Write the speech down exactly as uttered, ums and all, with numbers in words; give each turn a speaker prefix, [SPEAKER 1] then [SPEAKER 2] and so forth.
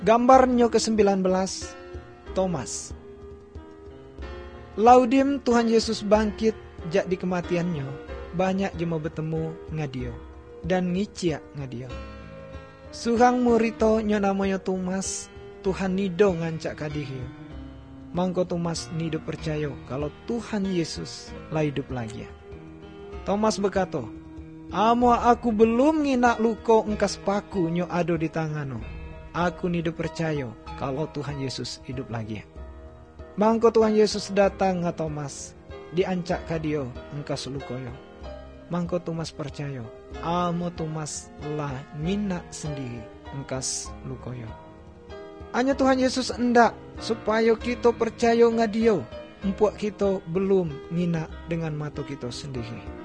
[SPEAKER 1] Gambarnya ke sembilan belas, Thomas. Laudim Tuhan Yesus bangkit jak di kematiannya, banyak jema bertemu ngadio dan ngiciak ngadio. Suhang murito nyo namanya Thomas, Tuhan nido ngancak kadihio. Mangko Thomas nido percaya kalau Tuhan Yesus lah hidup lagi. Thomas berkata, amo aku belum nginak luko engkas paku nyo ado di tangano. Aku nido percaya kalau Tuhan Yesus hidup lagi. Mangko Tuhan Yesus datang nga Thomas, diancak kadio engkas lukoyo. Mangko Thomas percaya, amo Thomas lah nginak sendiri engkas lukoyo. Hanya Tuhan Yesus endak supaya kita percaya ngadio, empuak kita belum nginak dengan mata kita sendiri.